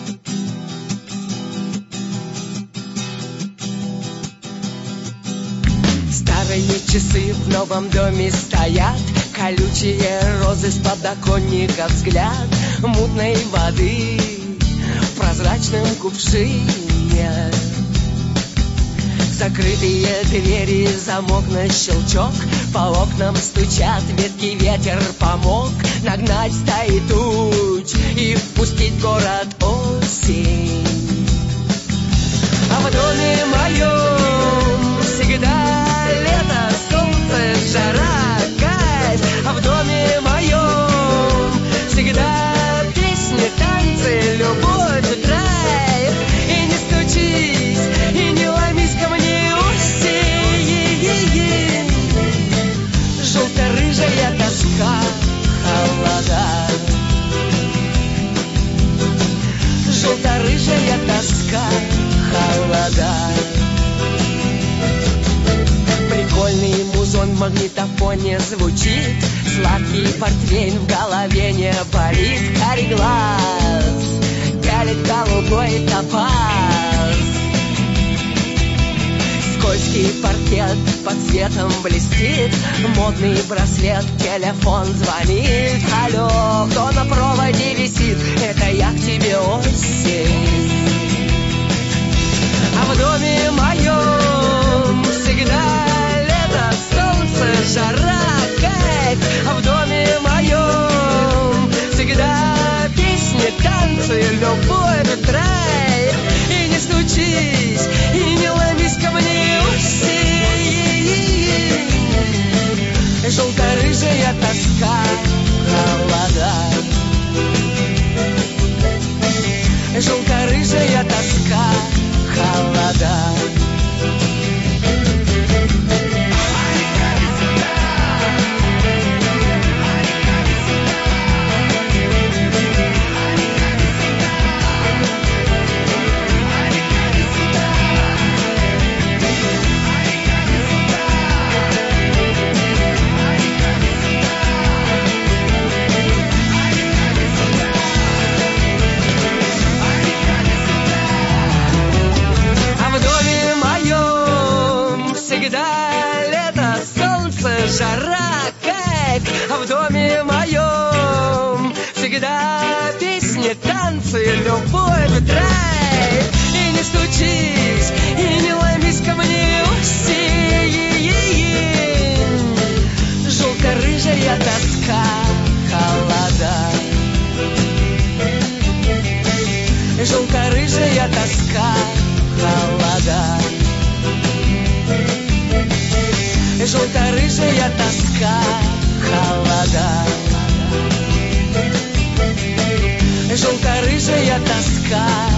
Старые часы в новом доме стоят, колючие розы с подоконника взгляд мутной воды в прозрачном кувшине. Закрытые двери, замок на щелчок, по окнам стучат ветки, ветер помог нагнать стаи туч и впустить в город осень. А в доме моем всегда лето, солнце, жара, кайф. А в доме моем всегда песни, танцы, любовь, драйв. И не стучись, и не ломись ко мне осень. Желто-рыжая тоска, холода. Желто-рыжая тоска, холода. Прикольный музон в магнитофоне звучит, сладкий портвейн в голове не болит. Карий глаз пялит голубой топаз. Скользкий паркет под светом блестит, модный браслет, телефон звонит. Алло, кто на проводе висит? Это я к тебе, осень. А в доме моем всегда лето, солнце, жара, кайф. А в доме моем всегда песни, танцы, любовь, драйв. И не стучись, и не ломись ко мне осень. Желто-рыжая тоска, холода. Желто-рыжая тоска, холода. Жара, кайф, а в доме моем всегда песни, танцы, любовь, драйв. И не стучись, и не ломись ко мне осень. Желто-рыжая тоска, холода. Желто-рыжая тоска, холода. Желто-рыжая тоска, холода. Желто-рыжая тоска,